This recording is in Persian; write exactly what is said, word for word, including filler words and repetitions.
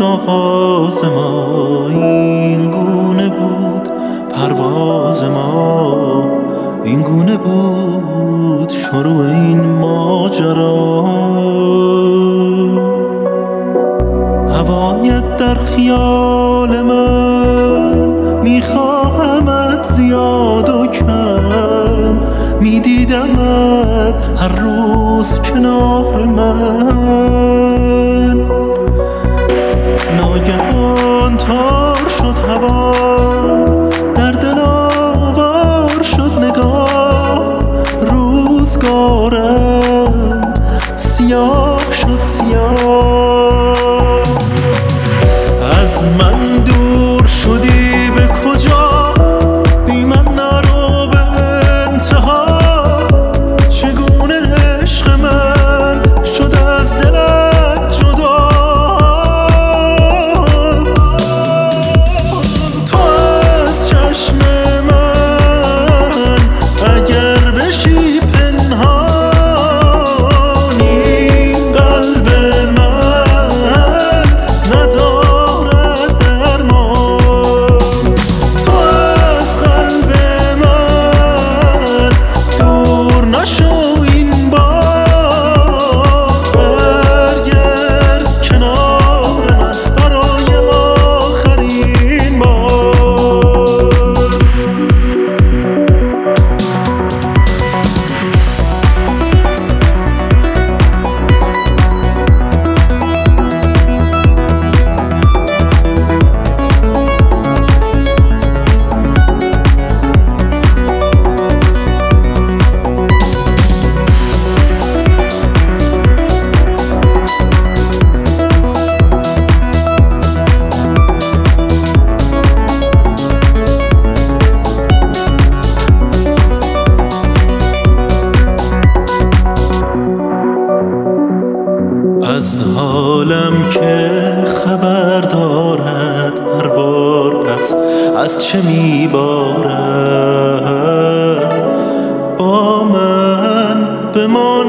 آغاز ما، این گونه بود پرواز ما، این گونه بود شروع این ماجرا. هوایت در خیال من، میخواهمت زیاد و کم، میدیدمت هر روز کنار من. ناگهان تار شد هوا، در دل آوار شد نگاه، روزگارم سیاه شد سیاه. از من دور شدی به کجا، بی من نرو به انتها، چگونه عشق من شد از دلت جدا. تو از چشم من اگر بشی پنهان، این قلب من ندارد درمان. تو از قلب من دور نشو این بار، برگرد کنار من برای آخرین بار. از حالم که خبر دارد هر بار، پس از چه میبارد با من بمان.